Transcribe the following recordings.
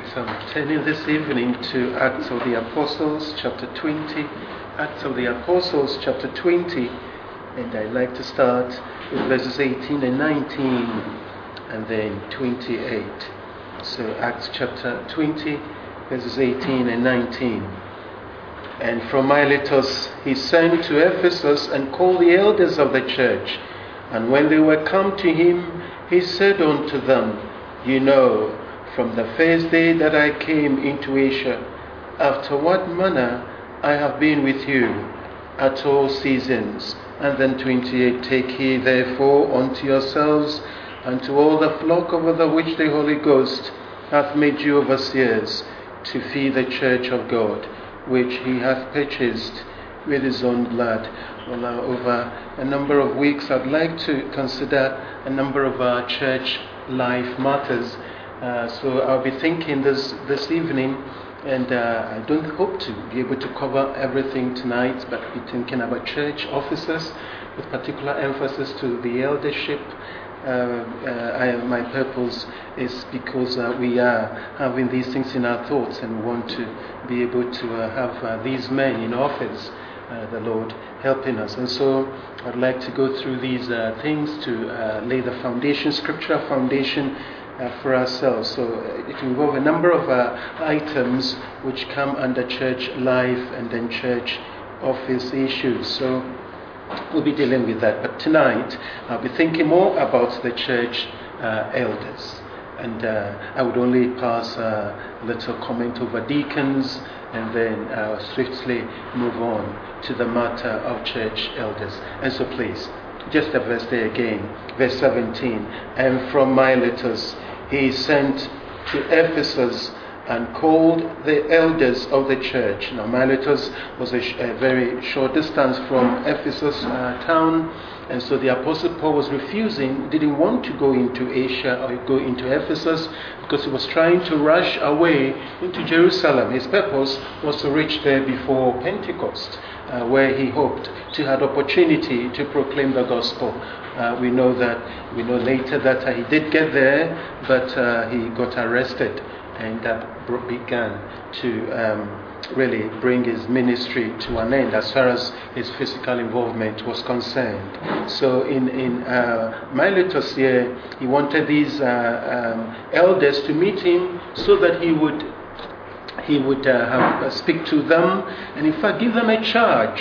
Turning this evening to Acts of the Apostles, chapter 20. Acts of the Apostles, chapter 20. And I'd like to start with verses 18 and 19, and then 28. So Acts chapter 20, verses 18 and 19. And from Miletus he sent to Ephesus and called the elders of the church. And when they were come to him, he said unto them, You know, from the first day that I came into Asia, after what manner I have been with you at all seasons. And then 28, Take heed therefore unto yourselves and to all the flock over the which the Holy Ghost hath made you overseers, to feed the church of God, which he hath purchased with his own blood. Well, now, over a number of weeks, I'd like to consider a number of our church life matters. So I'll be thinking this evening, and I don't hope to be able to cover everything tonight, but I'll be thinking about church officers with particular emphasis to the eldership. My purpose is because we are having these things in our thoughts and want to be able to have these men in office, the Lord helping us. And so I'd like to go through these things to lay the foundation, scriptural foundation for ourselves. So it will involve a number of items which come under church life and then church office issues. So we'll be dealing with that. But tonight I'll be thinking more about the church elders. And I would only pass a little comment over deacons and then swiftly move on to the matter of church elders. And so please, just a verse there again, verse 17. And from Miletus he sent to Ephesus and called the elders of the church. Now Miletus was a very short distance from Ephesus town, and so the Apostle Paul was refusing, didn't want to go into Asia or go into Ephesus, because he was trying to rush away into Jerusalem. His purpose was to reach there before Pentecost, where he hoped to have opportunity to proclaim the gospel. We know later that he did get there, but he got arrested, and that began to really bring his ministry to an end as far as his physical involvement was concerned. So in Miletus here, he wanted these elders to meet him so that he would speak to them, and in fact give them a charge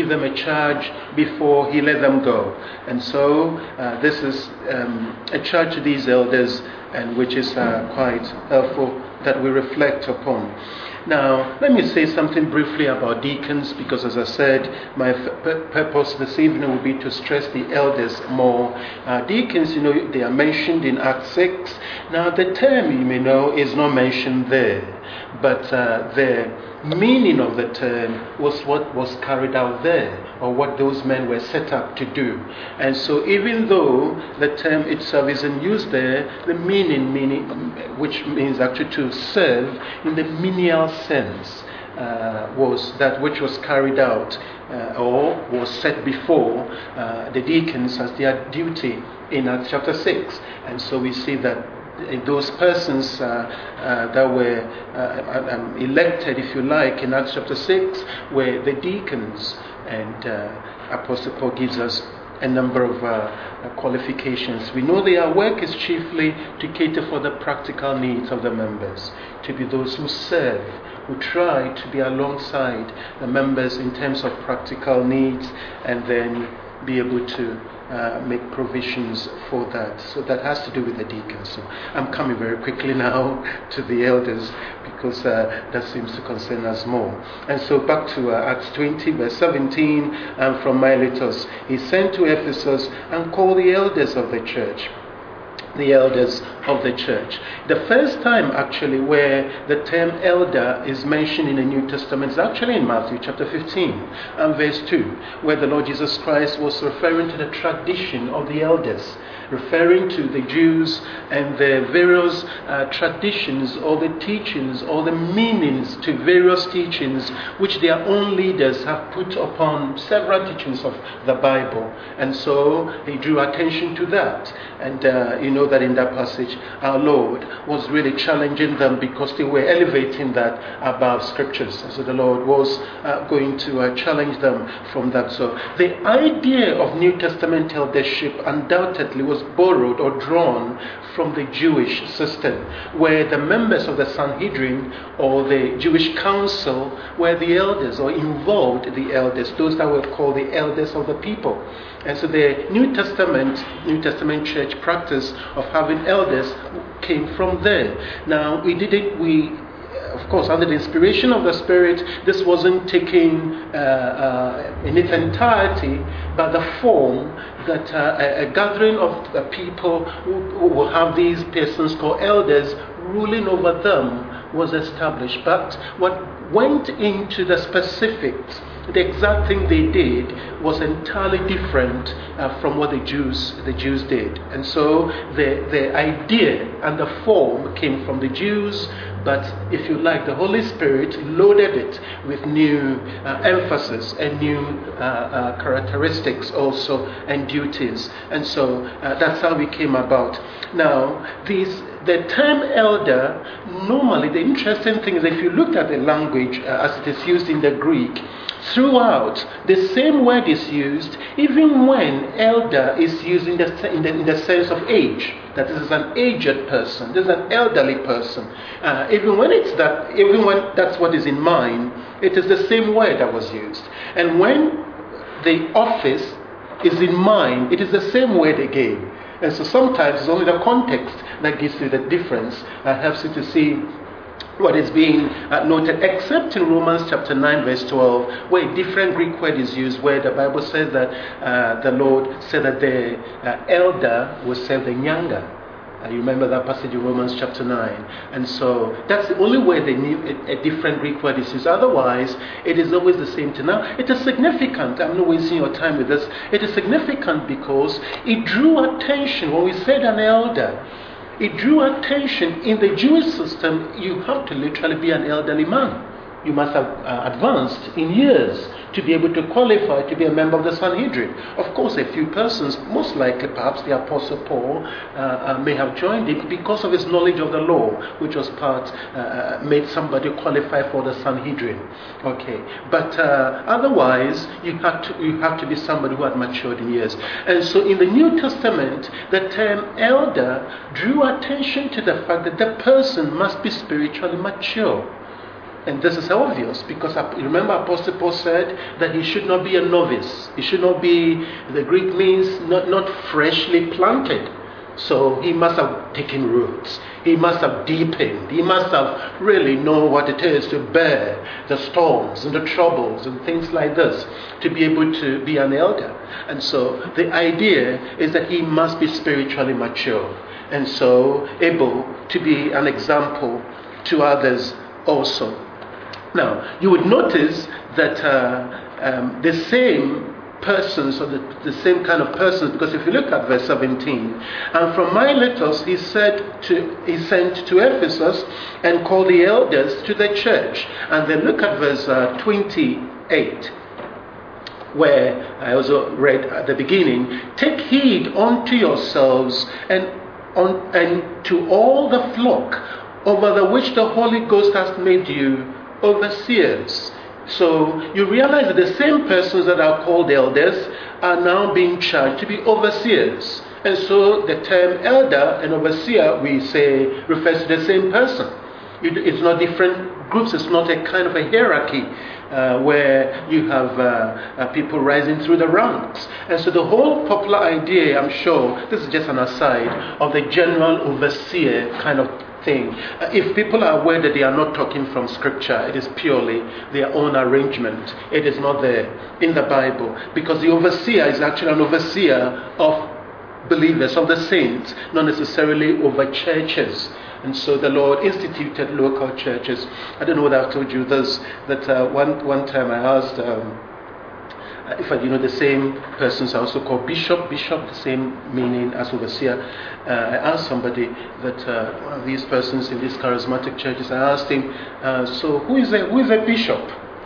before he let them go. And so this is a charge to these elders, and which is quite helpful that we reflect upon. Now, let me say something briefly about deacons, because as I said, my purpose this evening will be to stress the elders more. Deacons, they are mentioned in Acts 6. Now, the term, you may know, is not mentioned there, but the meaning of the term was what was carried out there, or what those men were set up to do. And so even though the term itself isn't used there, the meaning, which means actually to serve in the menial sense, was that which was carried out or was set before the deacons as their duty in Acts chapter 6. And so we see that those persons that were elected, if you like, in Acts chapter 6 were the deacons. And Apostle Paul gives us a number of qualifications. We know their work is chiefly to cater for the practical needs of the members, to be those who serve, who try to be alongside the members in terms of practical needs, and then be able to make provisions for that. So that has to do with the deacons. So I'm coming very quickly now to the elders, because that seems to concern us more. And so back to Acts 20, verse 17, and from Miletus he sent to Ephesus and called the elders of the church. The elders of the church. The first time actually where the term elder is mentioned in the New Testament is actually in Matthew chapter 15 and verse 2, where the Lord Jesus Christ was referring to the tradition of the elders, referring to the Jews and the various traditions or the teachings or the meanings to various teachings which their own leaders have put upon several teachings of the Bible. And so he drew attention to that. And know that in that passage, our Lord was really challenging them because they were elevating that above scriptures. And so the Lord was going to challenge them from that. So the idea of New Testament eldership undoubtedly was borrowed or drawn from the Jewish system, where the members of the Sanhedrin or the Jewish council were the elders, or involved the elders, those that were called the elders of the people. And so the New Testament church practice of having elders came from there. Now, of course, under the inspiration of the Spirit, this wasn't taken in its entirety, but the form that a gathering of people who will have these persons called elders ruling over them was established. But what went into the specifics, the exact thing they did, was entirely different from what the Jews did. And so the idea and the form came from the Jews, but if you like, the Holy Spirit loaded it with new emphasis and new characteristics also, and duties. And so that's how we came about. Now, the term elder, normally the interesting thing is if you look at the language as it is used in the Greek, throughout the same word is used even when elder is used in the sense of age. That this is an aged person, this is an elderly person. Even when that's what is in mind, it is the same word that was used. And when the office is in mind, it is the same word again. And so sometimes it's only the context that gives you the difference, helps you to see what is being noted, except in Romans chapter 9 verse 12, where a different Greek word is used, where the Bible says that the Lord said that the elder will serve the younger. You remember that passage in Romans chapter 9. And so that's the only way a different Greek word is used. Otherwise, it is always the same thing. Now, it is significant. I'm not wasting your time with this. It is significant because it drew attention. When we said an elder, it drew attention. In the Jewish system, you have to literally be an elderly man. You must have advanced in years to be able to qualify to be a member of the Sanhedrin. Of course, a few persons, most likely perhaps the Apostle Paul, may have joined it because of his knowledge of the law, which was made somebody qualify for the Sanhedrin. Okay, but otherwise, you have to be somebody who had matured in years. And so in the New Testament, the term elder drew attention to the fact that the person must be spiritually mature. And this is obvious because remember Apostle Paul said that he should not be a novice. He should not be, the Greek means not freshly planted. So he must have taken roots. He must have deepened. He must have really known what it is to bear the storms and the troubles and things like this to be able to be an elder. And so the idea is that he must be spiritually mature and so able to be an example to others also. Now, you would notice that the same persons, or the same kind of persons, because if you look at verse 17, and from Miletus he sent to Ephesus and called the elders to the church. And then look at verse 28, where I also read at the beginning, take heed unto yourselves and to all the flock over the which the Holy Ghost has made you overseers. So you realize that the same persons that are called elders are now being charged to be overseers. And so the term elder and overseer, we say, refers to the same person. It's not different groups. It's not a kind of a hierarchy where you have people rising through the ranks. And so the whole popular idea, I'm sure, this is just an aside, of the general overseer kind of thing. If people are aware that they are not talking from Scripture, it is purely their own arrangement. It is not there in the Bible, because the overseer is actually an overseer of believers, of the saints, not necessarily over churches. And so the Lord instituted local churches. I don't know whether I've told you this, that one time I asked if the same persons are also called bishop, the same meaning as overseer. I asked somebody that one of these persons in these charismatic churches, I asked him, so who is a bishop?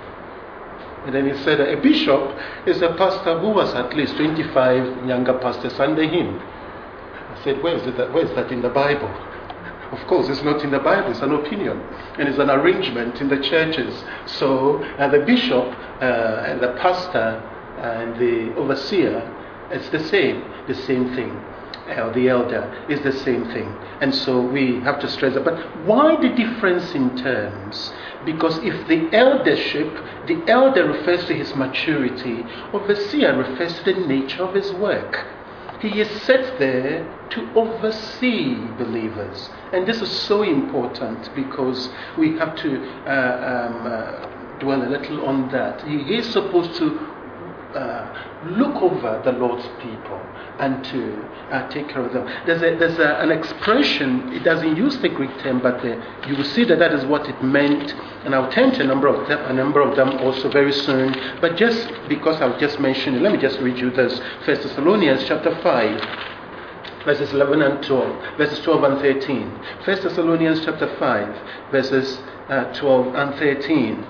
And then he said a bishop is a pastor who was at least 25 younger pastors under him. I said, where is that in the Bible? Of course, it's not in the Bible, it's an opinion. And it's an arrangement in the churches. So the bishop, and the pastor, and the overseer, it's the same thing. The elder is the same thing. And so we have to stress that. But why the difference in terms? Because if the elder refers to his maturity, overseer refers to the nature of his work. He is set there to oversee believers. And this is so important because we have to dwell a little on that. He is supposed to look over the Lord's people and to take care of them. There's an expression, it doesn't use the Greek term, but you will see that is what it meant. And I'll turn to a number of them also very soon. But just because I've just mentioned it, let me just read you this. 1 Thessalonians chapter 5, verses 11 and 12, verses 12 and 13. 1 Thessalonians chapter 5, verses 12 and 13.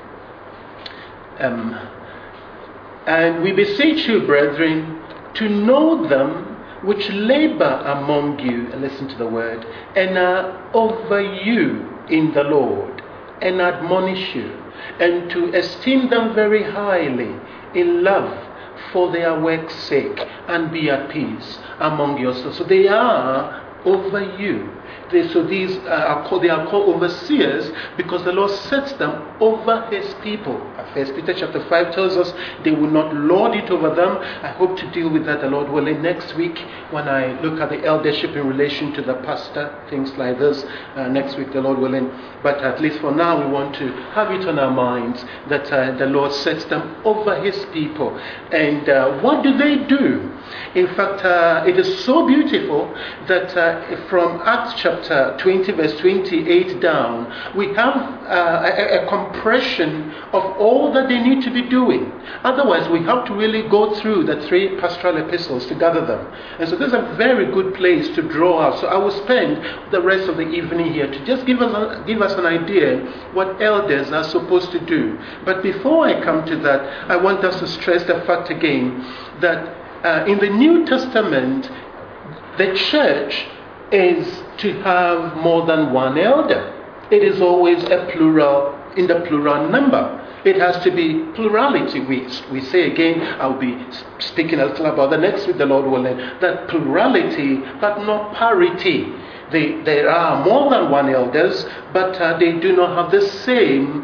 And we beseech you, brethren, to know them which labor among you, and listen to the word, and are over you in the Lord, and admonish you, and to esteem them very highly in love for their work's sake, and be at peace among yourselves. So they are over you. They are called overseers because the Lord sets them over his people. 1 Peter chapter 5 tells us they will not lord it over them. I hope to deal with that, the Lord willing, next week when I look at the eldership in relation to the pastor, things like this, next week, the Lord willing. But at least for now, we want to have it on our minds that the Lord sets them over his people. And what do they do? In fact, it is so beautiful that from Acts chapter 20, verse 28 down, we have a compression of all that they need to be doing. Otherwise, we have to really go through the 3 pastoral epistles to gather them. And so this is a very good place to draw out. So I will spend the rest of the evening here to just give us an idea what elders are supposed to do. But before I come to that, I want us to stress the fact again that in the New Testament, the church is to have more than one elder. It is always a plural, in the plural number. It has to be plurality. We say again, I'll be speaking a little about the next week, the Lord willing, that plurality, but not parity. There are more than one elders, but they do not have the same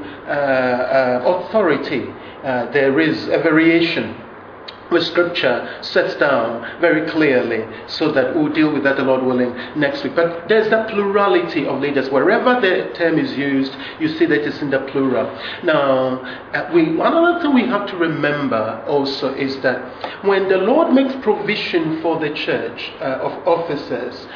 authority. There is a variation which Scripture sets down very clearly, so that we'll deal with that, the Lord willing, next week. But there's the plurality of leaders. Wherever the term is used, you see that it's in the plural. Now, one other thing we have to remember also is that when the Lord makes provision for the church of officers,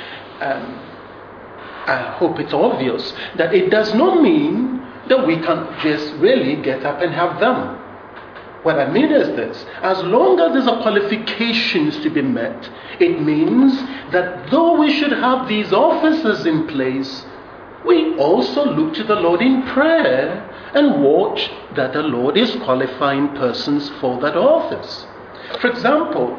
I hope it's obvious that it does not mean that we can just really get up and have them. What I mean is this: as long as there's qualifications to be met, it means that though we should have these officers in place, we also look to the Lord in prayer and watch that the Lord is qualifying persons for that office. For example,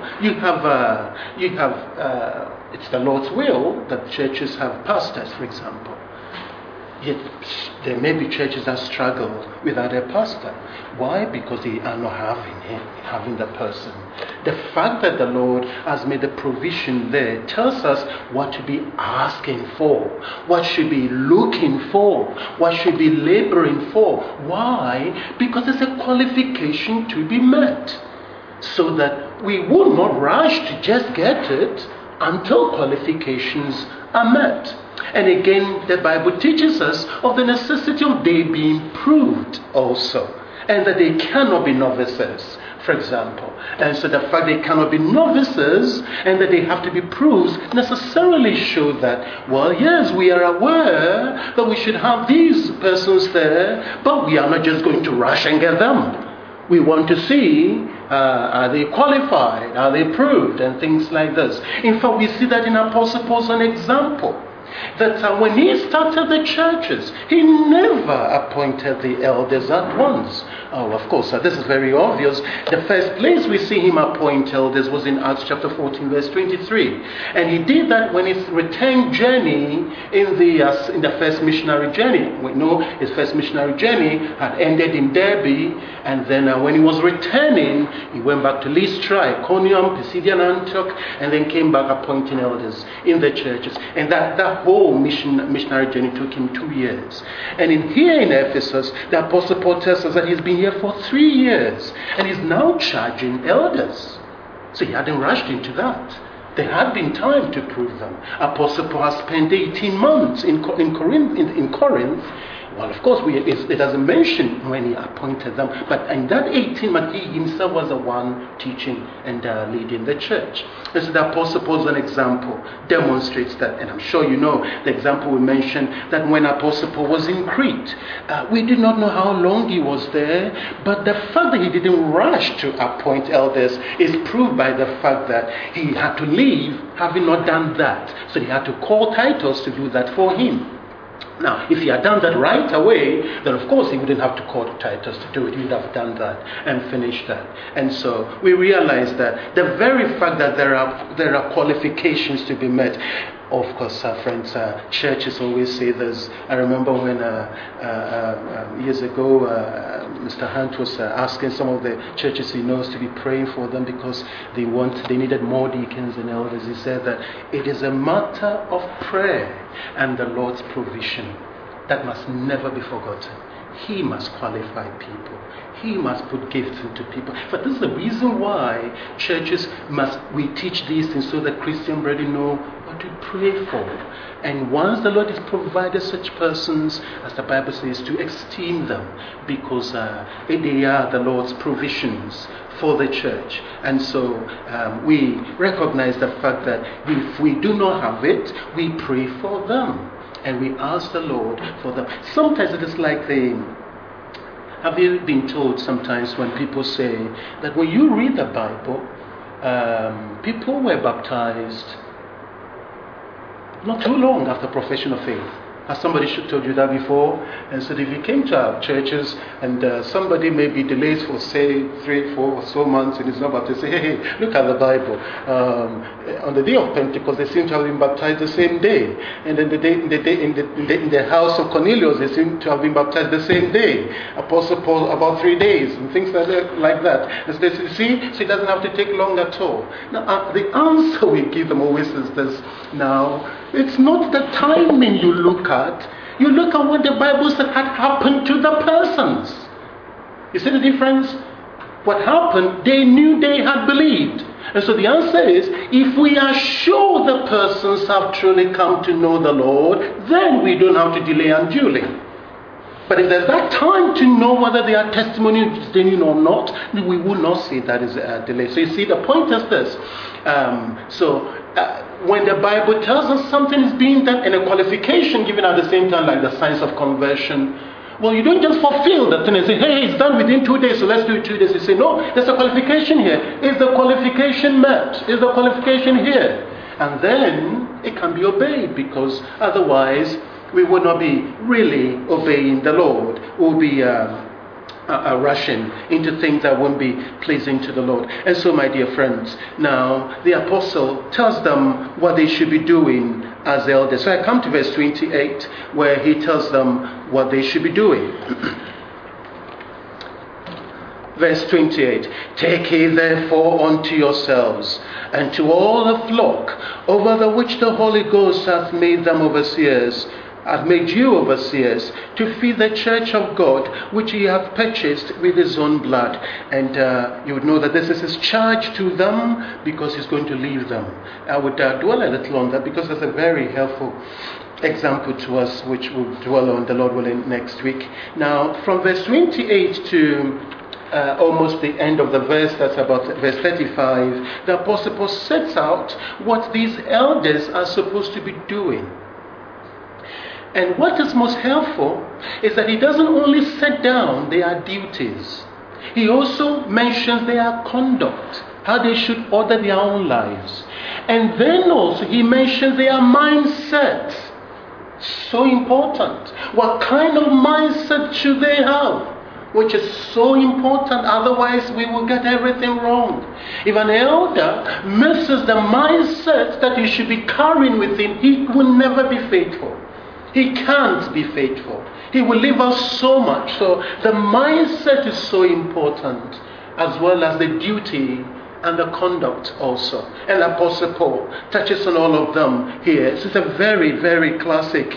it's the Lord's will that churches have pastors, for example. Yet there may be churches that struggle without a pastor. Why? Because they are not having the person. The fact that the Lord has made a provision there tells us what to be asking for, what should be looking for, what should be laboring for. Why? Because there's a qualification to be met, so that we will not rush to just get it until qualifications are met. And again, the Bible teaches us of the necessity of they being proved also, and that they cannot be novices, for example. And so the fact they cannot be novices and that they have to be proved necessarily show that, well, yes, we are aware that we should have these persons there, but we are not just going to rush and get them. We want to see, are they qualified? Are they proved? And things like this. In fact, we see that in Apostle Paul as an example. that when he started the churches, he never appointed the elders at once. Oh, of course, this is very obvious. The first place we see him appoint elders was in Acts chapter 14, verse 23. And he did that when his return journey in the first missionary journey. We know his first missionary journey had ended in Derbe, and then when he was returning, he went back to Lystra, Iconium, Pisidian Antioch, and then came back appointing elders in the churches. And that whole missionary journey took him 2 years. And here in Ephesus, the Apostle Paul tells us that he's been here for 3 years, and he's now charging elders. So he hadn't rushed into that. There had been time to prove them. Apostle Paul has spent 18 months in Corinth. Well, of course, it doesn't mention when he appointed them, but in that 18 months, he himself was the one teaching and leading the church. And so the Apostle Paul, as an example, demonstrates that, and I'm sure you know the example we mentioned, that when Apostle Paul was in Crete, we did not know how long he was there, but the fact that he didn't rush to appoint elders is proved by the fact that he had to leave having not done that. So he had to call Titus to do that for him. Now, if he had done that right away, then of course he wouldn't have to call Titus to do it. He would have done that and finished that. And so we realize that the very fact that there are qualifications to be met. Of course, friends, churches always say this. I remember when years ago, Mr. Hunt was asking some of the churches he knows to be praying for them because they needed more deacons and elders. He said that it is a matter of prayer and the Lord's provision that must never be forgotten. He must qualify people. He must put gifts into people. But this is the reason why churches we teach these things so that Christian brethren know what to pray for. And once the Lord has provided such persons, as the Bible says, to esteem them, because they are the Lord's provisions for the church. And so we recognize the fact that if we do not have it, we pray for them. And we ask the Lord for them. Sometimes it is like have you been told sometimes when people say that when you read the Bible, people were baptized not too long after profession of faith? Has somebody told you that before? And so if you came to our churches and somebody maybe delays for say 3, 4 or so months and is not baptized, say, hey, look at the Bible. On the day of Pentecost, they seem to have been baptized the same day. And then in the house of Cornelius, they seem to have been baptized the same day. Apostle Paul, about 3 days, and things like that. And so they see, so it doesn't have to take long at all. Now, the answer we give them always is this. Now, it's not the timing you look at. You look at what the Bible said had happened to the persons. You see the difference? What happened, they knew they had believed. And so the answer is, if we are sure the persons have truly come to know the Lord, then we don't have to delay unduly. But if there's that time to know whether they are testimony genuine or not, we would not say that is a delay. So you see, the point is this. When the Bible tells us something is being done and a qualification given at the same time, like the signs of conversion, well, you don't just fulfill the thing and say, hey, it's done within 2 days, so let's do it 2 days. You say, no, there's a qualification here. Is the qualification met? Is the qualification here? And then it can be obeyed, because otherwise we would not be really obeying the Lord. We'll be rushing into things that won't be pleasing to the Lord. And so, my dear friends, now the apostle tells them what they should be doing as elders. So I come to verse 28, where he tells them what they should be doing. Verse 28, take heed therefore unto yourselves and to all the flock over the which the Holy Ghost hath made them overseers, hath made you overseers, to feed the church of God, which he hath purchased with his own blood. And you would know that this is his charge to them, because he's going to leave them. I would dwell a little on that, because it's a very helpful example to us, which we'll dwell on, the Lord willing, next week. Now, from verse 28 to almost the end of the verse, that's about verse 35, the Apostle Paul sets out what these elders are supposed to be doing. And what is most helpful is that he doesn't only set down their duties, he also mentions their conduct, how they should order their own lives. And then also he mentions their mindset. so important. What kind of mindset should they have? Which is so important, otherwise we will get everything wrong. If an elder misses the mindset that he should be carrying with him, he will never be faithful. He can't be faithful. He will leave out so much. So the mindset is so important, as well as the duty and the conduct also. And Apostle Paul touches on all of them here. It's a very, very classic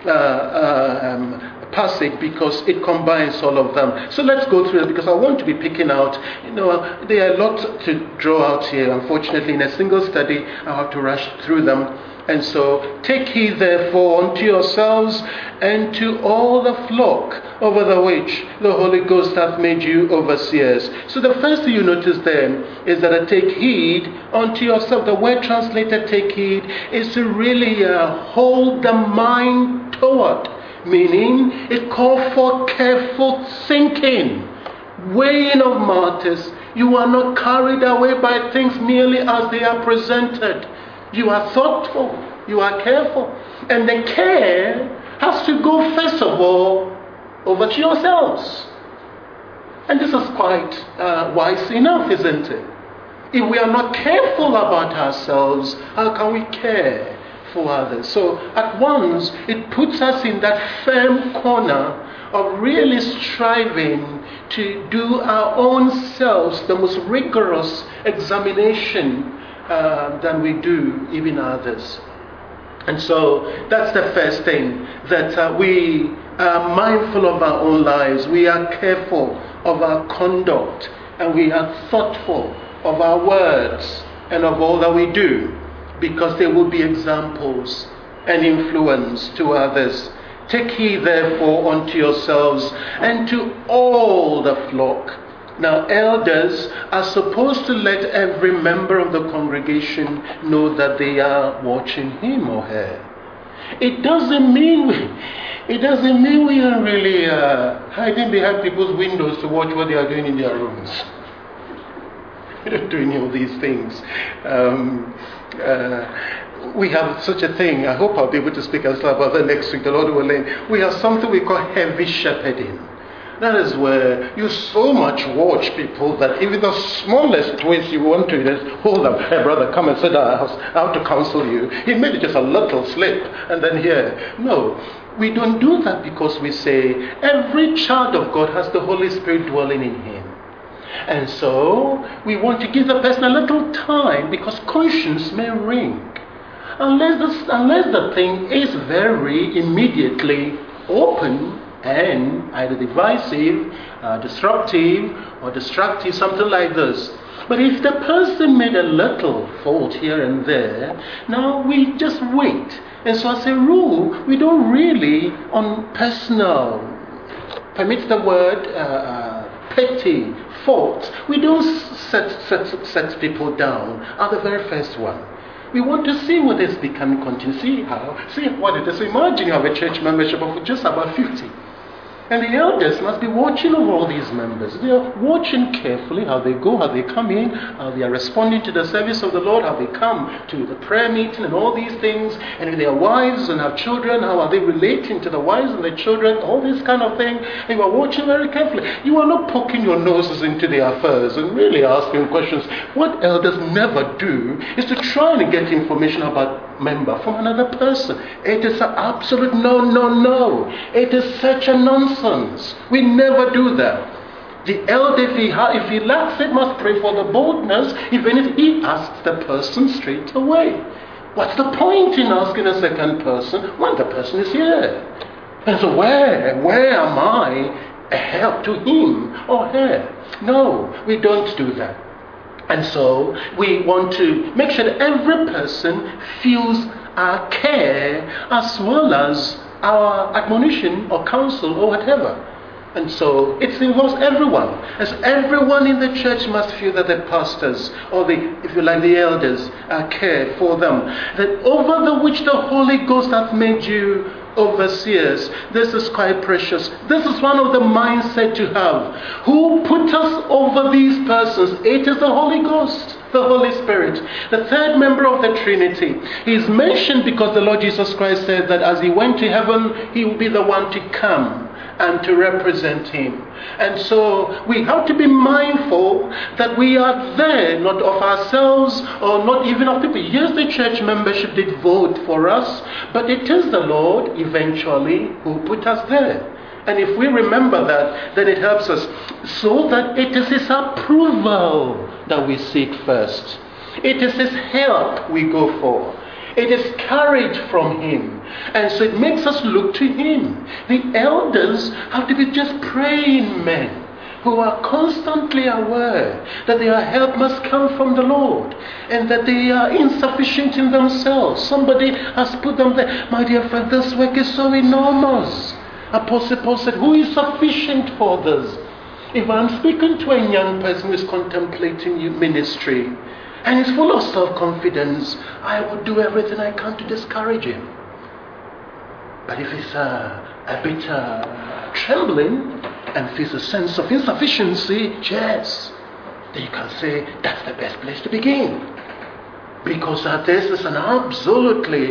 passage because it combines all of them. So let's go through it because I want to be picking out, there are a lot to draw out here. Unfortunately, in a single study, I have to rush through them. And so, take heed therefore unto yourselves and to all the flock over the which the Holy Ghost hath made you overseers. So the first thing you notice there is that a take heed unto yourself. The word translated take heed is to really hold the mind toward, meaning it calls for careful thinking, weighing of matters. You are not carried away by things merely as they are presented. You are thoughtful, you are careful. And the care has to go first of all over to yourselves. And this is quite wise enough, isn't it? If we are not careful about ourselves, how can we care for others? So at once, it puts us in that firm corner of really striving to do our own selves the most rigorous examination than we do even others. And so that's the first thing, that we are mindful of our own lives, we are careful of our conduct, and we are thoughtful of our words and of all that we do, because they will be examples and influence to others. Take heed therefore unto yourselves and to all the flock. Now, elders are supposed to let every member of the congregation know that they are watching him or her. It doesn't mean we are really hiding behind people's windows to watch what they are doing in their rooms. We don't do any of these things. We have such a thing. I hope I'll be able to speak a little about that next week. The Lord willing. We have something we call heavy shepherding. That is where you so much watch people that even the smallest twist you want to just hold them. Hey brother, come and sit down. I have to counsel you. He made just a little slip and then here. No, we don't do that because we say every child of God has the Holy Spirit dwelling in him. And so we want to give the person a little time because conscience may ring. Unless the thing is very immediately open and either divisive, disruptive, or destructive, something like this. But if the person made a little fault here and there, now we just wait. And so as a rule, we don't really, on personal, permit the word, petty faults, we don't set people down at the very first one. We want to see what is becoming continuous. See what it is. So imagine you have a church membership of just about 50. And the elders must be watching over all these members. They are watching carefully how they go, how they come in, how they are responding to the service of the Lord, how they come to the prayer meeting and all these things. And if they are wives and have children, how are they relating to the wives and the children, all this kind of thing. And you are watching very carefully. You are not poking your noses into their affairs and really asking questions. What elders never do is to try and get information about member from another person. It is an absolute no. It is such a nonsense. We never do that. The elder, if he lacks it, must pray for the boldness. Even if he asks the person straight away. What's the point in asking a second person when the person is here? And so where am I a help to him or her? No, we don't do that. And so we want to make sure that every person feels our care as well as our admonition or counsel or whatever. And so it involves everyone. As everyone in the church must feel that the pastors or if you like, the elders care for them. That over the which the Holy Ghost hath made you overseers. This is quite precious. This is one of the mindset to have. Who put us over these persons? It is the Holy Ghost. the Holy Spirit. The third member of the Trinity. He is mentioned because the Lord Jesus Christ said that as he went to heaven, he will be the one to come and to represent him. And so we have to be mindful that we are there, not of ourselves or not even of people. Yes, the church membership did vote for us, but it is the Lord eventually who put us there. And if we remember that, then it helps us. So that it is his approval that we seek first. It is his help we go for. It is courage from him. And so it makes us look to him. The elders have to be just praying men who are constantly aware that their help must come from the Lord and that they are insufficient in themselves. Somebody has put them there. My dear friend, this work is so enormous. Apostle Paul said, who is sufficient for this? If I'm speaking to a young person who is contemplating ministry and is full of self-confidence, I would do everything I can to discourage him. But if he's a bit trembling and feels a sense of insufficiency, yes, then you can say that's the best place to begin. Because this is an absolutely,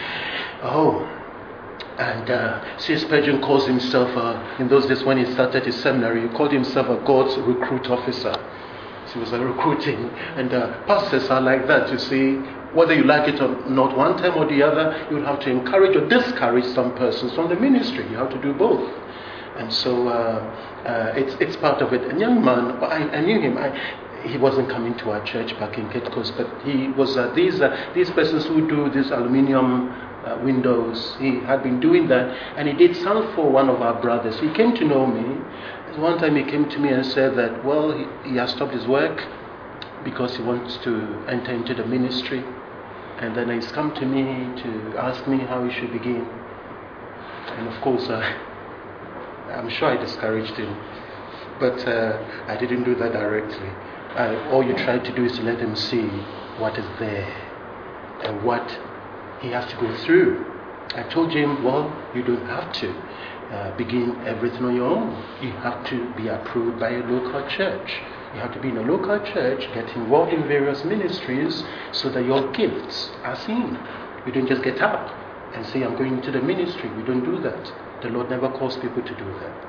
C.S. Spurgeon calls himself, in those days when he started his seminary, he called himself a God's recruit officer. So he was recruiting, and pastors are like that, you see. Whether you like it or not, one time or the other, you will have to encourage or discourage some persons from the ministry. You have to do both. And so it's part of it. A young man, I knew him. He wasn't coming to our church back in Cape Coast, but he was these persons who do these aluminium windows. He had been doing that, and he did some for one of our brothers. He came to know me. One time he came to me and said that, well, he has stopped his work because he wants to enter into the ministry. And then he's come to me to ask me how he should begin. And of course, I'm sure I discouraged him. But I didn't do that directly. All you try to do is to let him see what is there and what he has to go through. I told him, well, you don't have to begin everything on your own. You have to be approved by a local church. You have to be in a local church, get involved in various ministries so that your gifts are seen. You don't just get up and say, I'm going into the ministry. We don't do that. The Lord never calls people to do that.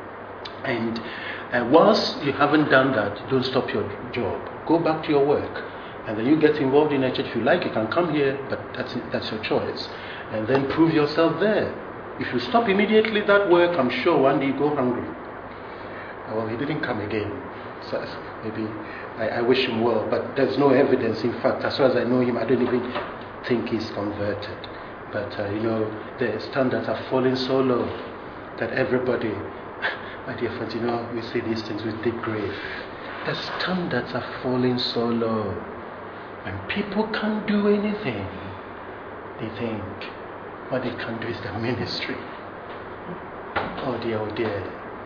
And once you haven't done that, don't stop your job. Go back to your work. And then you get involved in a church. If you like, you can come here, but that's your choice. And then prove yourself there. If you stop immediately that work, I'm sure one day you go hungry. Well, he didn't come again. So maybe I wish him well, but there's no evidence. In fact, as far as I know him, I don't even think he's converted. But the standards are falling so low that everybody, my dear friends, we say these things with deep grief. The standards are falling so low. When people can't do anything, they think what they can do is the ministry. Oh dear, oh dear.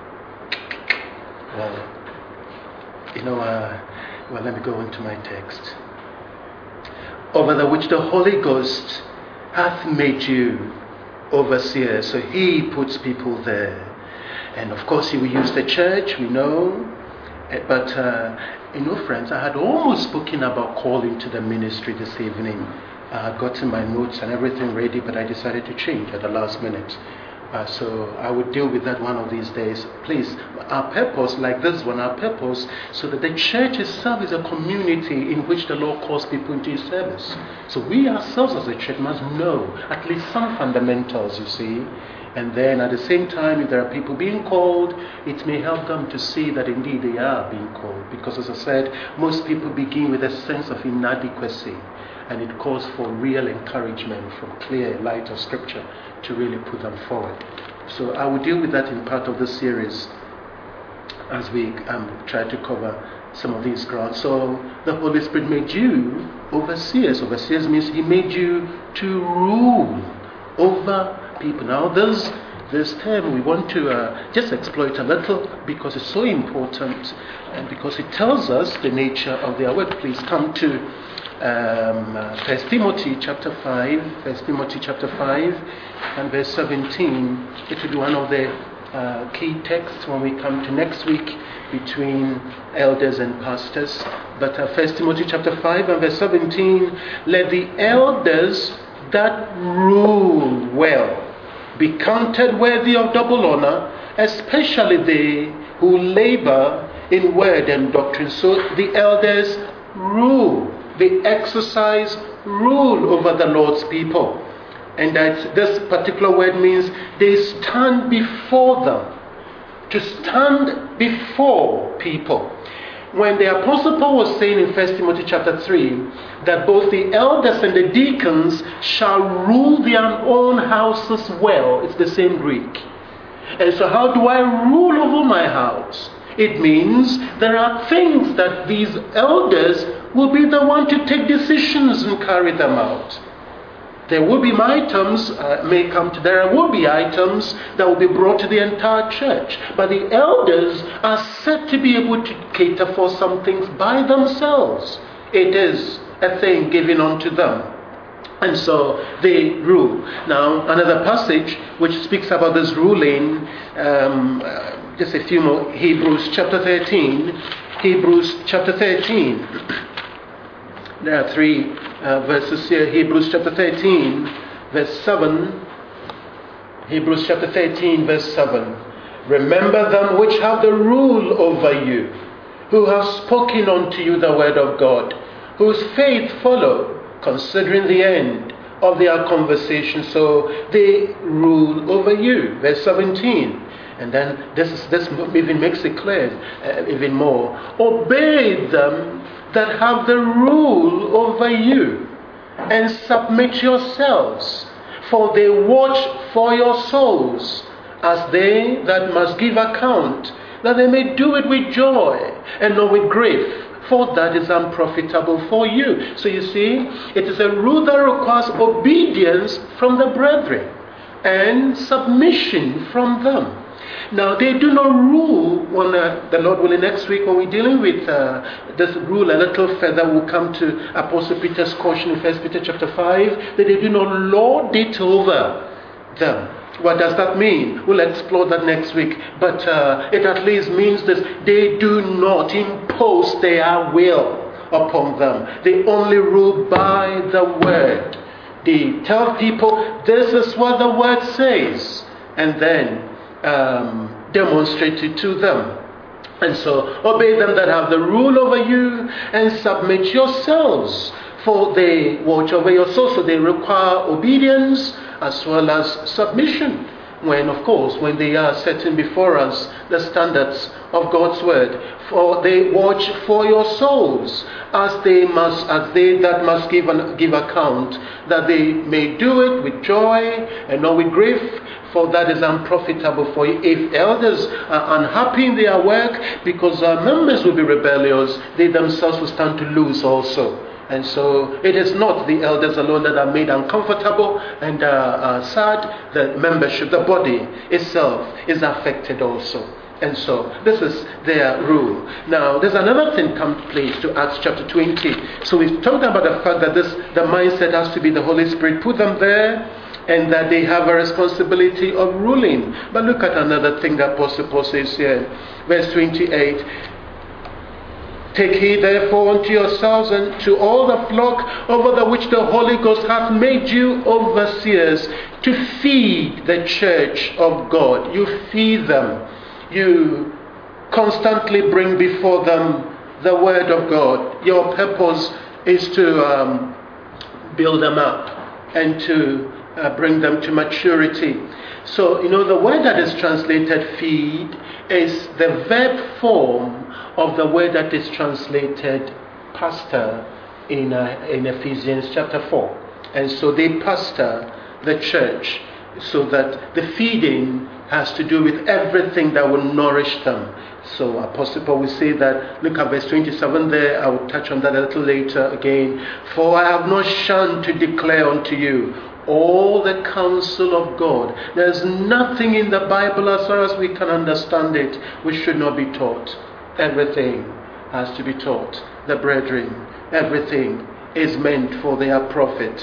Well, let me go on to my text. Over the which the Holy Ghost hath made you overseers. So he puts people there. And of course he will use the church, we know. But, friends, I had almost spoken about calling to the ministry this evening. I had gotten my notes and everything ready, but I decided to change at the last minute. So I would deal with that one of these days. Please, our purpose, like this one, our purpose, so that the church itself is a community in which the Lord calls people into his service. So we ourselves as a church must know at least some fundamentals, you see. And then at the same time, if there are people being called, it may help them to see that indeed they are being called. Because as I said, most people begin with a sense of inadequacy. And it calls for real encouragement from clear light of Scripture to really put them forward. So I will deal with that in part of this series as we try to cover some of these grounds. So the Holy Spirit made you overseers. Overseers means he made you to rule over people. Now this term we want to just exploit a little because it's so important and because it tells us the nature of their work. Please come to 1 Timothy chapter 5 and verse 17. It will be one of the key texts when we come to next week between elders and pastors. But 1 Timothy chapter 5 and verse 17, let the elders that rule well be counted worthy of double honor, especially they who labor in word and doctrine. So the elders rule, they exercise rule over the Lord's people. And that this particular word means they stand before them. To stand before people. When the Apostle Paul was saying in 1 Timothy chapter 3 that both the elders and the deacons shall rule their own houses well, it's the same Greek. And so how do I rule over my house? It means there are things that these elders will be the one to take decisions and carry them out. There will be items, there will be items that will be brought to the entire church. But the elders are said to be able to cater for some things by themselves. It is a thing given unto them. And so they rule. Now, another passage which speaks about this ruling, just a few more, Hebrews chapter 13. Hebrews chapter 13. There are three verses here. Hebrews chapter 13, verse 7. Hebrews chapter 13, verse 7. Remember them which have the rule over you, who have spoken unto you the word of God, whose faith follow, considering the end of their conversation. So they rule over you. Verse 17. And then this even makes it clear even more. Obey them that have the rule over you, and submit yourselves, for they watch for your souls, as they that must give account, that they may do it with joy and not with grief, for that is unprofitable for you. So you see, it is a rule that requires obedience from the brethren and submission from them. Now, they do not rule, when the Lord willing next week, when we're dealing with this rule a little further, we'll come to Apostle Peter's caution in 1 Peter chapter 5, that they do not lord it over them. What does that mean? We'll explore that next week. But it at least means that they do not impose their will upon them. They only rule by the word. They tell people, this is what the word says, and then demonstrate it to them. And so obey them that have the rule over you, and submit yourselves, for they watch over your souls. So they require obedience as well as submission, when they are setting before us the standards of God's word. For they watch for your souls, as they that must give account, that they may do it with joy and not with grief, for that is unprofitable for you. If elders are unhappy in their work, because our members will be rebellious, they themselves will stand to lose also. And so it is not the elders alone that are made uncomfortable and sad. The membership, the body itself, is affected also. And so this is their rule. Now, there's another thing comes place to Acts chapter 20. So we've talked about the fact that the mindset has to be the Holy Spirit put them there, and that they have a responsibility of ruling. But look at another thing that Apostle Paul says here, verse 28. Take heed therefore unto yourselves and to all the flock over the which the Holy Ghost hath made you overseers, to feed the church of God. You feed them. You constantly bring before them the word of God. Your purpose is to build them up and to bring them to maturity. So, the word that is translated feed is the verb form of the word that is translated pastor in Ephesians chapter 4. And so they pastor the church, so that the feeding has to do with everything that will nourish them. So Apostle Paul will say that, look at verse 27 there, I will touch on that a little later again. For I have not shunned to declare unto you all the counsel of God. There's nothing in the Bible, as far as we can understand it, which should not be taught. Everything has to be taught the brethren. Everything is meant for their profit.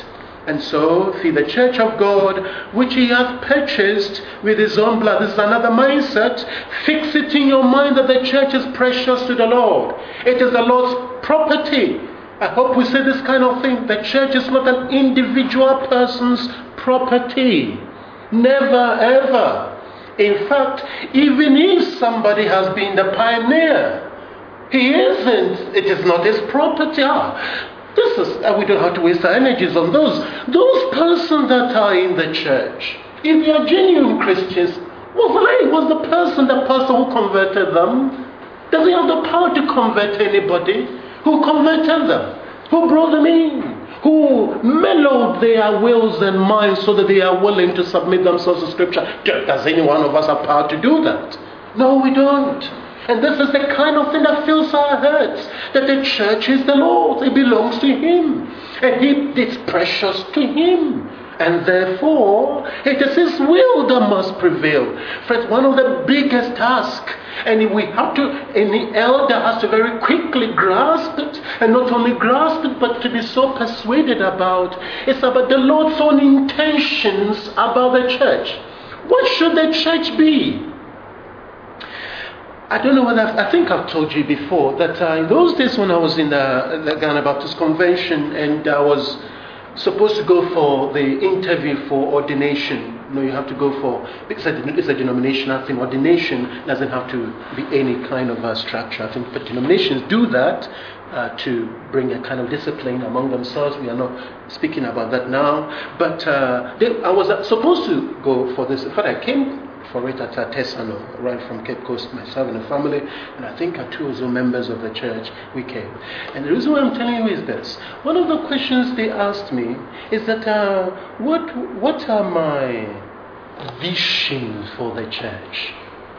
And so, see, the church of God, which he hath purchased with his own blood. This is another mindset. Fix it in your mind that the church is precious to the Lord. It is the Lord's property. I hope we say this kind of thing. The church is not an individual person's property. Never, ever. In fact, even if somebody has been the pioneer, he isn't. It is not his property. We don't have to waste our energies on those persons that are in the church. If they are genuine Christians, was the pastor who converted them? Does he have the power to convert anybody? Who converted them? Who brought them in? Who mellowed their wills and minds so that they are willing to submit themselves to Scripture? Does any one of us have power to do that? No, we don't. And this is the kind of thing that fills our hearts, that the church is the Lord. It belongs to him. And it's precious to him. And therefore, it is his will that must prevail. Friends, one of the biggest tasks, and the elder has to very quickly grasp it, and not only grasp it, but to be so persuaded about, it's about the Lord's own intentions about the church. What should the church be? I don't know whether, I think I've told you before that in those days when I was in the Ghana Baptist Convention and I was supposed to go for the interview for ordination. You have to go for, because it's a denominational thing. Ordination doesn't have to be any kind of structure. I think but denominations do that to bring a kind of discipline among themselves. We are not speaking about that now. But I was supposed to go for this. In fact, I came for it at Tesano, right from Cape Coast, myself and the family, and I think 2 or so members of the church, we came. And the reason why I'm telling you is this. One of the questions they asked me is that, what are my visions for the church?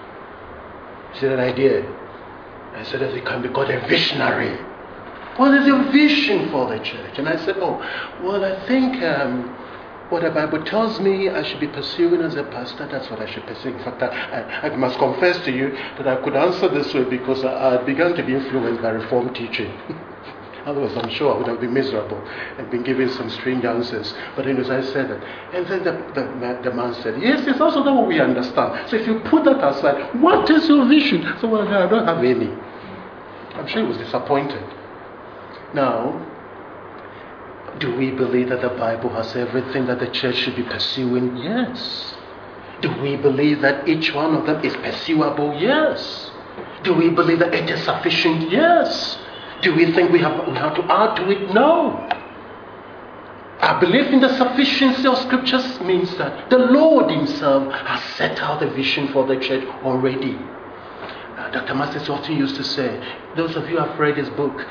Is that an idea? I said, that it can be called a visionary. What is your vision for the church? And I said, I think what the Bible tells me I should be pursuing as a pastor, that's what I should pursue. In fact, I must confess to you that I could answer this way because I began to be influenced by Reformed teaching. Otherwise, I'm sure I would have been miserable and been giving some strange answers. But anyways, I said that. And then the man said, yes, it's also not what we understand. So if you put that aside, what is your vision? So I don't have any. I'm sure he was disappointed. Now, do we believe that the Bible has everything that the church should be pursuing? Yes. Do we believe that each one of them is pursuable? Yes. Do we believe that it is sufficient? Yes. Do we think we have to add to it? No. Our belief in the sufficiency of Scriptures means that the Lord himself has set out the vision for the church already. Dr. Masters often used to say, those of you who have read his book,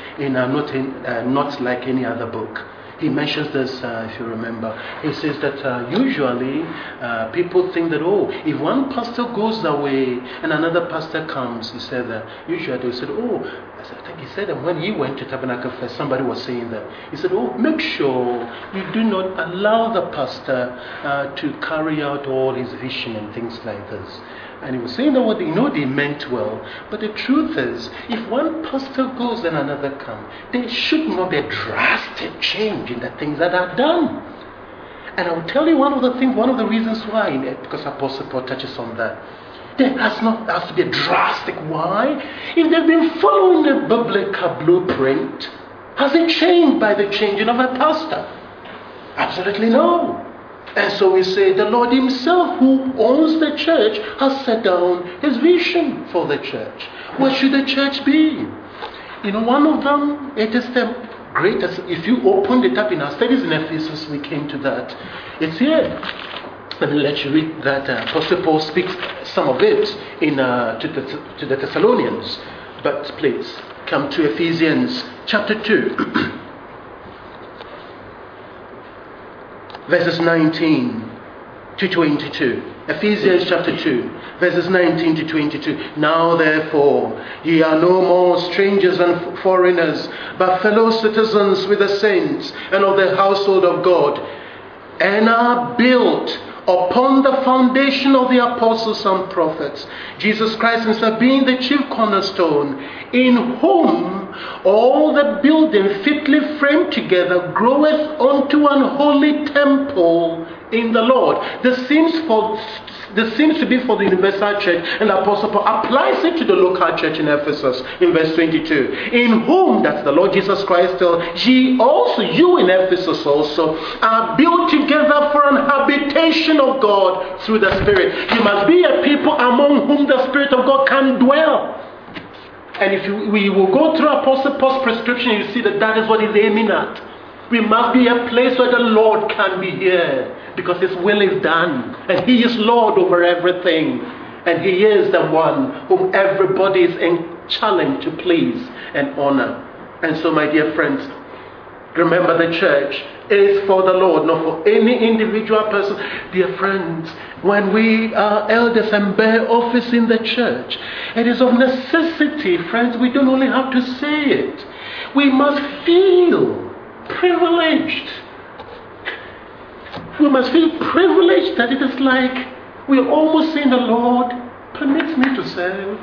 Not Like Any Other Book, he mentions this, if you remember. He says that usually people think that, if one pastor goes away and another pastor comes, he said that usually they said, I think he said that when he went to Tabernacle Fest, somebody was saying that. He said, make sure you do not allow the pastor to carry out all his vision and things like this. And he was saying that they meant well. But the truth is, if one pastor goes and another comes, there should not be a drastic change in the things that are done. And I will tell you one of the reasons why, because Apostle Paul touches on that. There has to be a drastic why. If they've been following the biblical blueprint, has it changed by the changing of a pastor? Absolutely no. And so we say the Lord himself, who owns the church, has set down his vision for the church. What should the church be? One of them, it is the greatest. If you opened it up in our studies in Ephesus, we came to that. It's here. Let me let you read that. Apostle Paul speaks some of it to the Thessalonians. But please, come to Ephesians chapter 2. Verses 19 to 22. Ephesians chapter 2, verses 19 to 22. Now therefore, ye are no more strangers and foreigners, but fellow citizens with the saints and of the household of God, and are built upon the foundation of the apostles and prophets, Jesus Christ himself being the chief cornerstone, in whom all the building fitly framed together groweth unto an holy temple in the Lord. This seems to be for the universal church, and the Apostle Paul applies it to the local church in Ephesus in verse 22. In whom, that's the Lord Jesus Christ, ye also, you in Ephesus also, are built together for an habitation of God through the Spirit. You must be a people among whom the Spirit of God can dwell. And if we will go through Apostle Paul's prescription, you see that is what he's aiming at. We must be a place where the Lord can be here, because his will is done, and he is Lord over everything, and he is the one whom everybody is challenged to please and honor. And so, my dear friends, remember, the church is for the Lord, not for any individual person. Dear friends, when we are elders and bear office in the church, it is of necessity, friends, we don't only have to say it, we must feel privileged. We must feel privileged that it is like we're almost saying, the Lord permits me to serve.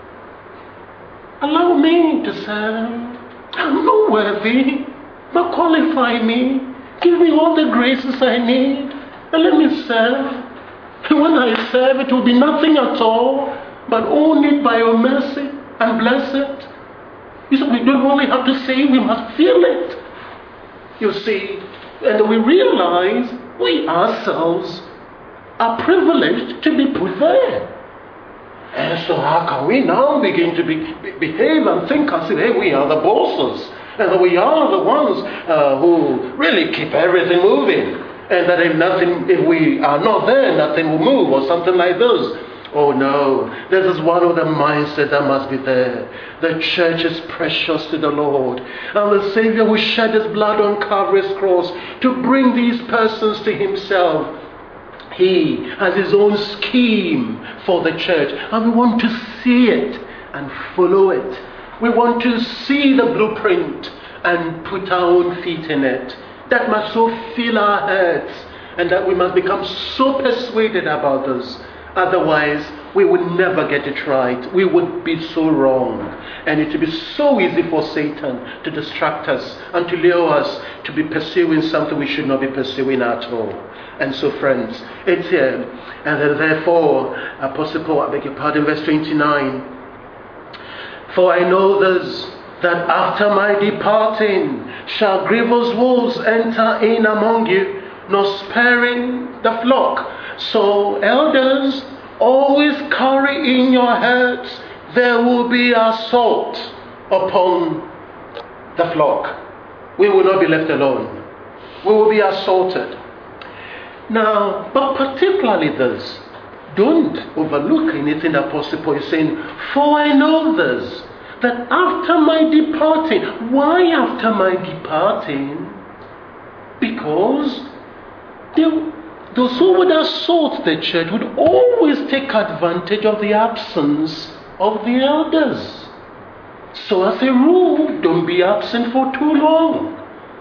Allow me to serve. I'm not worthy, but qualify me. Give me all the graces I need, and let me serve. And when I serve, it will be nothing at all, but only by your mercy and bless it. So we don't only have to say, we must feel it. You see, and we realize we ourselves are privileged to be put there. And so how can we now begin to behave and think and say, hey, we are the bosses, and we are the ones who really keep everything moving, and that if we are not there, nothing will move, or something like this. Oh no, this is one of the mindsets that must be there. The church is precious to the Lord, and the Savior who shed his blood on Calvary's cross to bring these persons to himself, he has his own scheme for the church, and we want to see it and follow it. We want to see the blueprint and put our own feet in it. That must so fill our hearts, and that we must become so persuaded about this. Otherwise, we would never get it right. We would be so wrong. And it would be so easy for Satan to distract us and to lure us to be pursuing something we should not be pursuing at all. And so, friends, it's here. And then, therefore, Apostle Paul, I beg your pardon, verse 29. For I know this, that after my departing shall grievous wolves enter in among you, not sparing the flock. So, elders, always carry in your hearts there will be assault upon the flock. We will not be left alone. We will be assaulted. Now, but particularly this, don't overlook anything the Apostle Paul is saying. For I know this, that after my departing. Why after my departing? Because those who would assault the church would always take advantage of the absence of the elders. So as a rule, don't be absent for too long.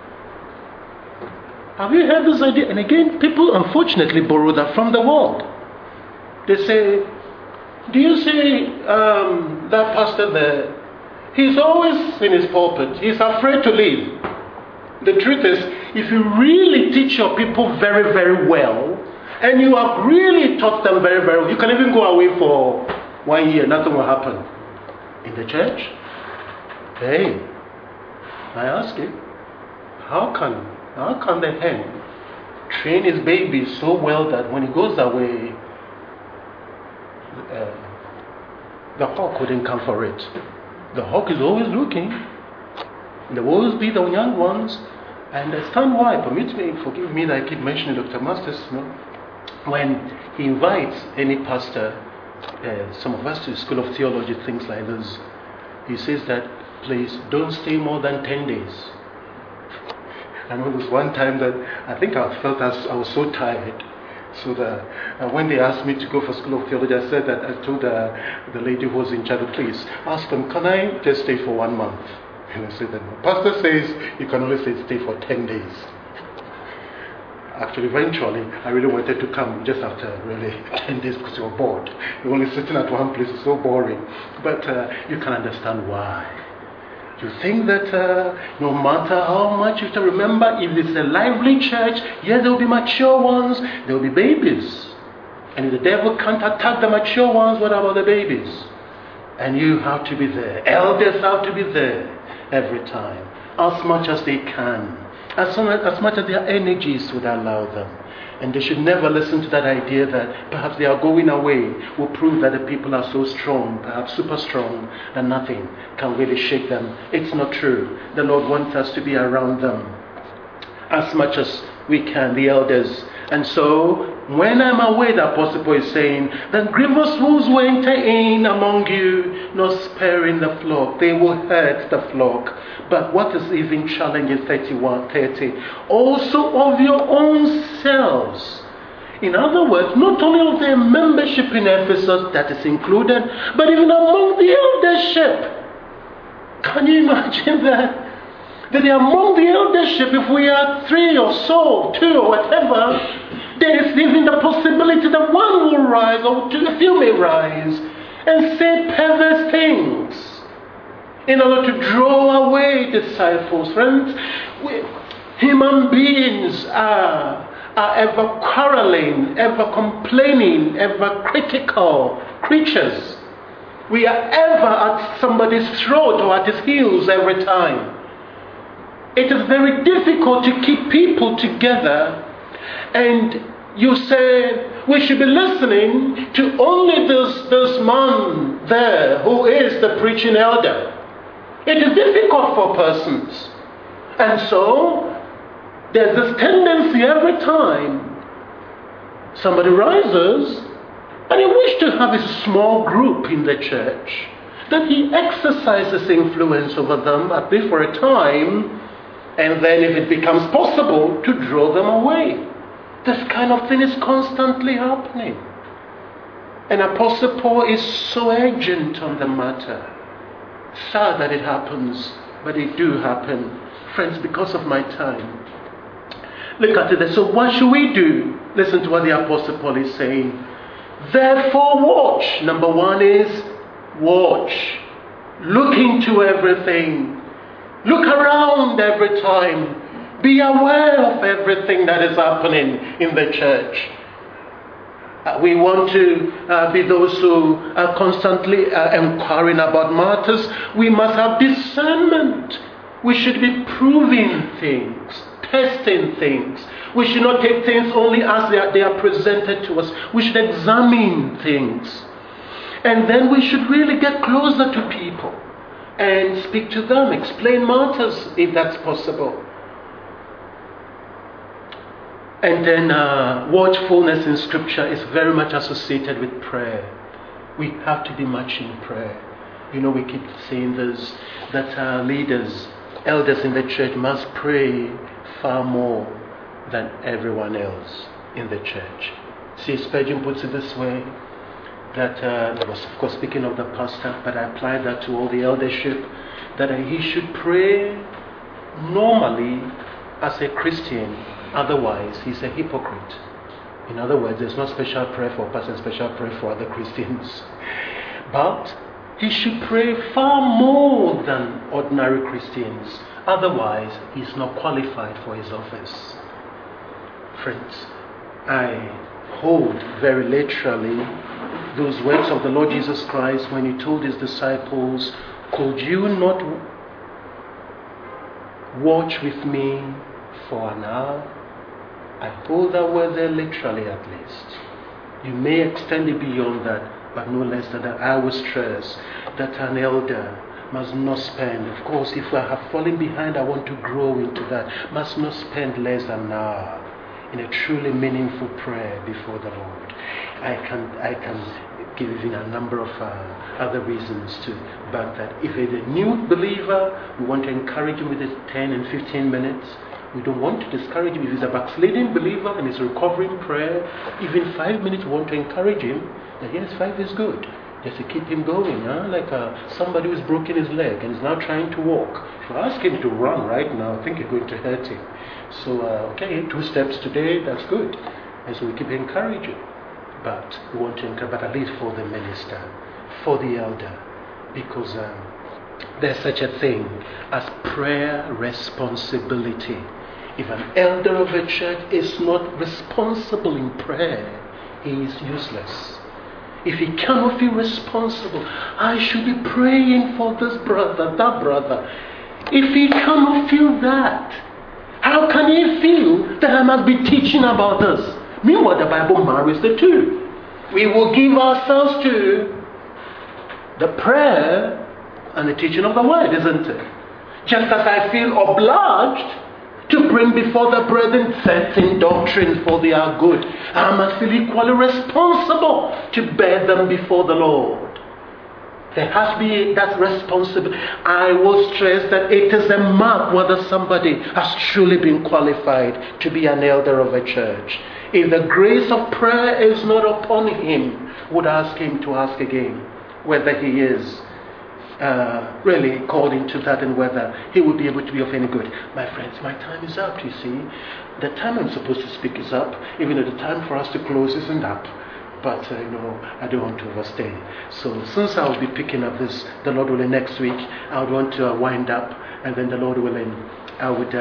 Have you heard this idea? And again, people unfortunately borrow that from the world. They say, do you see that pastor there? He's always in his pulpit. He's afraid to leave. The truth is, if you really teach your people very, very well, and you have really taught them very, very well, you can even go away for 1 year, nothing will happen. In the church? Hey, I ask you, how can the hen train his baby so well that when he goes away, the hawk wouldn't come for it? The hawk is always looking. There will always be the young ones. I understand why. Forgive me that I keep mentioning Dr. Masters. When he invites any pastor, some of us to the School of Theology, things like this, he says that, please don't stay more than 10 days. I know there was one time that I think I felt I was so tired. So that when they asked me to go for School of Theology, I said that I told the lady who was in charge, please ask them, can I just stay for 1 month? And I said that pastor says you can only stay for 10 days. Actually, eventually, I really wanted to come just after really 10 days because you were bored. You're only sitting at one place, it's so boring. But you can understand why. You think that no matter how much you can remember, if it's a lively church, yes, there will be mature ones, there will be babies. And if the devil can't attack the mature ones, what about the babies? And you have to be there. Elders have to be there every time, as much as they can, as much as their energies would allow them. And they should never listen to that idea that perhaps they are going away will prove that the people are so strong, perhaps super strong, that nothing can really shake them. It's not true. The Lord wants us to be around them as much as we can, the elders. And so, when I'm away, the Apostle Paul is saying, then grievous wolves will enter in among you, not sparing the flock. They will hurt the flock. But what is even challenging 30? Also of your own selves. In other words, not only of their membership in Ephesus that is included, but even among the eldership. Can you imagine that? That among the eldership, if we are 3 or so, 2 or whatever, there is even the possibility that one will rise, or a few may rise, and say perverse things in order to draw away disciples. Friends, human beings are ever quarreling, ever complaining, ever critical creatures. We are ever at somebody's throat or at his heels every time. It is very difficult to keep people together, and you say we should be listening to only this man there who is the preaching elder. It is difficult for persons. And so there's this tendency every time somebody rises and he wishes to have a small group in the church, that he exercises influence over them, at least for a time, and then if it becomes possible, to draw them away. This kind of thing is constantly happening. And Apostle Paul is so urgent on the matter. Sad that it happens, but it do happen. Friends, because of my time, look at it. So what should we do? Listen to what the Apostle Paul is saying. Therefore watch. Number 1 is watch. Look into everything. Look around every time. Be aware of everything that is happening in the church. We want to be those who are constantly inquiring about matters. We must have discernment. We should be proving things, testing things. We should not take things only as they are presented to us. We should examine things. And then we should really get closer to people and speak to them, explain matters if that's possible. And then watchfulness in Scripture is very much associated with prayer. We have to be much in prayer. You know, we keep saying this, that leaders, elders in the church must pray far more than everyone else in the church. See, Spurgeon puts it this way, that I was of course speaking of the pastor, but I applied that to all the eldership, that he should pray normally as a Christian, otherwise he's a hypocrite. In other words, there's no special prayer for pastor, special prayer for other Christians. But he should pray far more than ordinary Christians, otherwise he's not qualified for his office. Friends, I hold very literally those words of the Lord Jesus Christ when he told his disciples, could you not watch with me for an hour? I hold that word there literally, at least. You may extend it beyond that, but no less than that. I will stress that an elder must not spend, of course, if I have fallen behind, I want to grow into that, must not spend less than an hour in a truly meaningful prayer before the Lord. I can give even a number of other reasons to back that. If it's a new believer, we want to encourage him with his 10 and 15 minutes. We don't want to discourage him. If he's a backsliding believer and he's recovering prayer, even 5 minutes, we want to encourage him that yes, 5 is good. Just to keep him going, like somebody who's broken his leg and is now trying to walk. If you ask him to run right now, I think you're going to hurt him. So, okay, 2 steps today, that's good. And so we keep encouraging. But we want to encourage, but at least for the minister, for the elder, because there's such a thing as prayer responsibility. If an elder of a church is not responsible in prayer, he is useless. If he cannot feel responsible, I should be praying for this brother, that brother. If he cannot feel that, how can he feel that I must be teaching about this? Meanwhile, the Bible marries the two. We will give ourselves to the prayer and the teaching of the word, isn't it? Just as I feel obliged to bring before the brethren certain doctrines for their good, I must feel equally responsible to bear them before the Lord. There has to be that responsibility. I will stress that it is a mark whether somebody has truly been qualified to be an elder of a church. If the grace of prayer is not upon him, would ask him to ask again whether he is really called into that and whether he will be able to be of any good. My friends, my time is up, you see. The time I'm supposed to speak is up, even though the time for us to close isn't up. But I don't want to overstay. So since I will be picking up this, the Lord willing, next week, I would want to wind up, and then the Lord willing, I would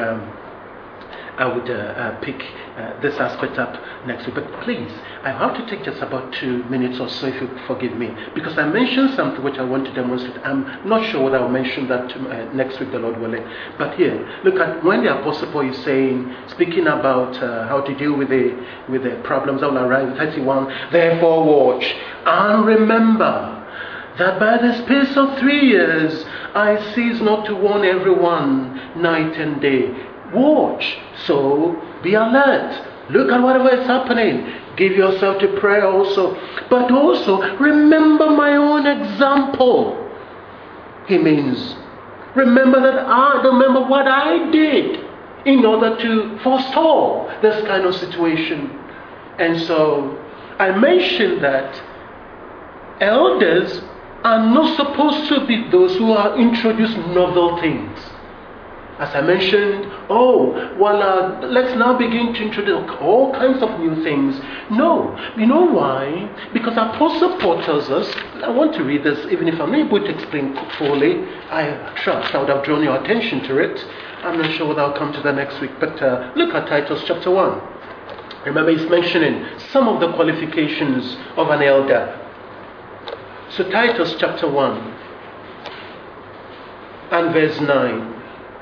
pick this aspect up next week. But please, I have to take just about 2 minutes or so, if you forgive me, because I mentioned something which I want to demonstrate. I'm not sure whether I'll mention that next week, the Lord willing. But here, look at when the Apostle Paul is speaking about how to deal with the problems that will arise. 31. Therefore, watch and remember that by the space of 3 years I cease not to warn everyone night and day. Watch, so be alert. Look at whatever is happening. Give yourself to prayer also. But also, remember my own example. He means, remember what I did in order to forestall this kind of situation. And so, I mentioned that elders are not supposed to be those who are introduce novel things. As I mentioned, let's now begin to introduce all kinds of new things. No. You know why? Because Apostle Paul tells us, I want to read this, even if I'm not able to explain fully. I trust I would have drawn your attention to it. I'm not sure whether I'll come to that next week. But look at Titus chapter 1. Remember, he's mentioning some of the qualifications of an elder. So Titus chapter 1 and verse 9.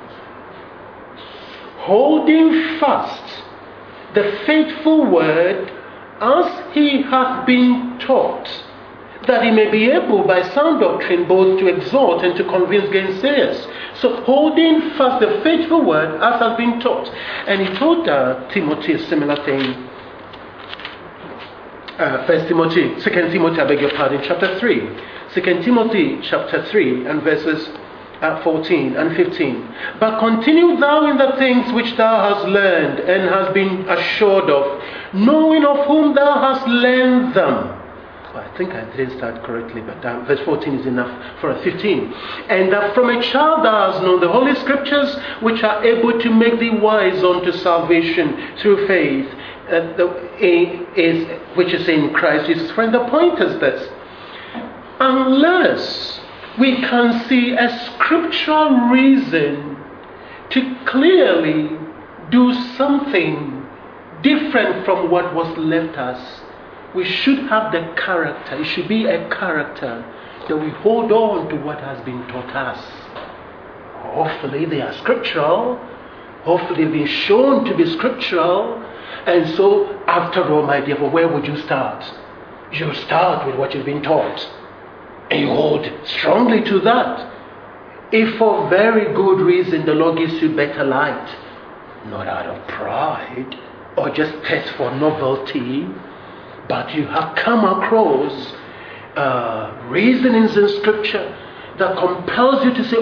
Holding fast the faithful word as he hath been taught, that he may be able by sound doctrine both to exhort and to convince gainsayers. So holding fast the faithful word as has been taught. And he told Timothy a similar thing. 2 Timothy, I beg your pardon, chapter 3. 2 Timothy chapter 3 and verses 14 and 15. But continue thou in the things which thou hast learned and hast been assured of, knowing of whom thou hast learned them. I think I didn't start correctly, but verse 14 is enough for 15. And that from a child thou hast known the Holy Scriptures, which are able to make thee wise unto salvation through faith, which is in Christ Jesus. Friend, the point is this: unless we can see a scriptural reason to clearly do something different from what was left us, we should have the character. It should be a character that we hold on to what has been taught us. Hopefully they are scriptural. Hopefully they've been shown to be scriptural. And so, after all, my dear, well, where would you start? You start with what you've been taught. And you hold strongly to that. If for very good reason the Lord gives you better light, not out of pride or just thirst for novelty, but you have come across reasonings in Scripture that compels you to say,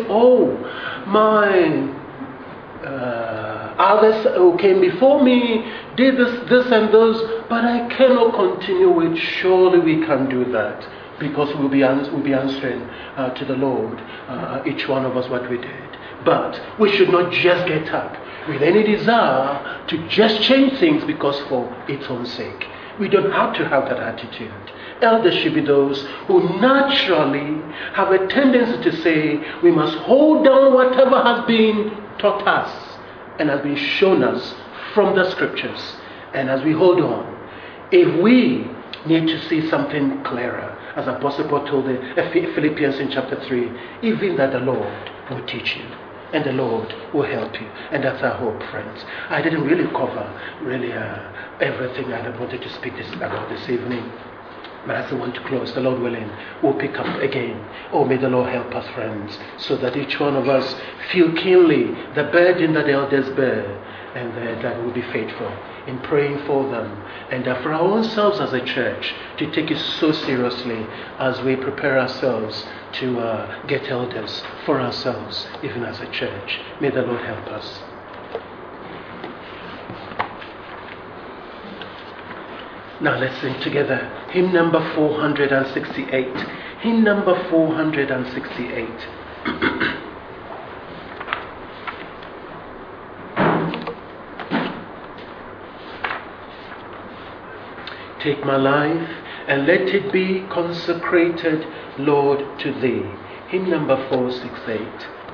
others who came before me did this and those, but I cannot continue with. Surely we can do that. because we'll be answering to the Lord, each one of us, what we did. But we should not just get up with any desire to just change things because for its own sake. We don't have to have that attitude. Elders should be those who naturally have a tendency to say we must hold down whatever has been taught us and has been shown us from the scriptures. And as we hold on, if we need to see something clearer, as Apostle Paul told the Philippians in chapter 3, even that the Lord will teach you and the Lord will help you. And that's our hope, friends. I didn't really cover everything I wanted to speak about this evening. But as I want to close, the Lord willing, we'll pick up again. Oh, may the Lord help us, friends, so that each one of us feel keenly the burden that the elders bear, and that we'll be faithful in praying for them, and for our own selves as a church to take it so seriously as we prepare ourselves to get elders for ourselves, even as a church. May the Lord help us. Now let's sing together hymn number 468. Hymn number 468. Take my life and let it be consecrated, Lord, to Thee. Hymn number 468.